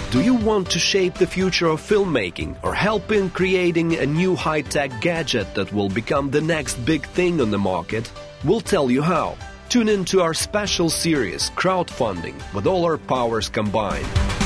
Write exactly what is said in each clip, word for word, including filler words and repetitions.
Do you want to shape the future of filmmaking or help in creating a new high-tech gadget that will become the next big thing on the market? We'll tell you how. Tune in to our special series, Crowdfunding, with all our powers combined.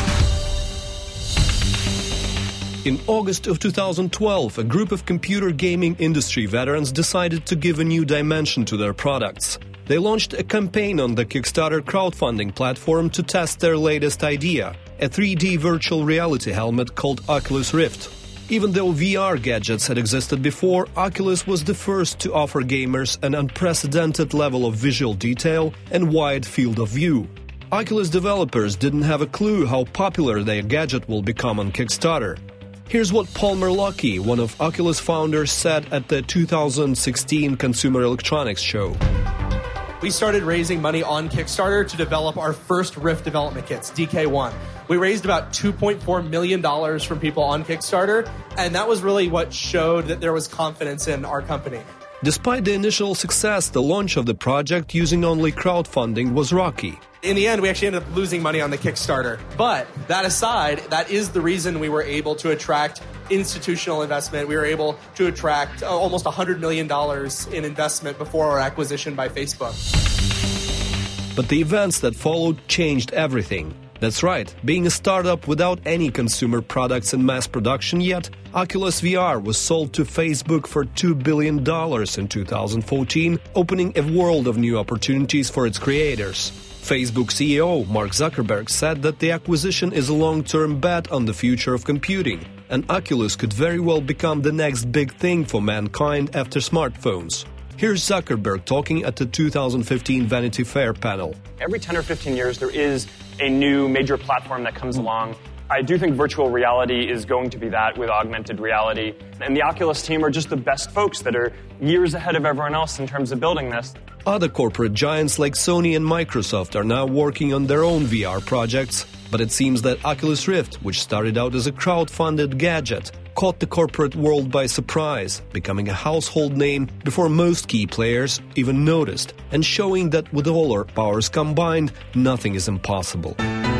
In August of two thousand twelve, a group of computer gaming industry veterans decided to give a new dimension to their products. They launched a campaign on the Kickstarter crowdfunding platform to test their latest idea, a three D virtual reality helmet called Oculus Rift. Even though V R gadgets had existed before, Oculus was the first to offer gamers an unprecedented level of visual detail and wide field of view. Oculus developers didn't have a clue how popular their gadget will become on Kickstarter. Here's what Palmer Luckey, one of Oculus founders, said at the two thousand sixteen Consumer Electronics Show. We started raising money on Kickstarter to develop our first Rift development kits, D K one. We raised about two point four million dollars from people on Kickstarter, and that was really what showed that there was confidence in our company. Despite the initial success, the launch of the project using only crowdfunding was rocky. In the end, we actually ended up losing money on the Kickstarter. But that aside, that is the reason we were able to attract institutional investment. We were able to attract uh, almost one hundred million dollars in investment before our acquisition by Facebook. But the events that followed changed everything. That's right, being a startup without any consumer products in mass production yet, Oculus V R was sold to Facebook for two billion dollars in two thousand fourteen, opening a world of new opportunities for its creators. Facebook C E O Mark Zuckerberg said that the acquisition is a long-term bet on the future of computing, and Oculus could very well become the next big thing for mankind after smartphones. Here's Zuckerberg talking at the two thousand fifteen Vanity Fair panel. Every ten or fifteen years, there is a new major platform that comes along. I do think virtual reality is going to be that with augmented reality. And the Oculus team are just the best folks that are years ahead of everyone else in terms of building this. Other corporate giants like Sony and Microsoft are now working on their own V R projects. But it seems that Oculus Rift, which started out as a crowd-funded gadget, caught the corporate world by surprise, becoming a household name before most key players even noticed, and showing that with all our powers combined, nothing is impossible.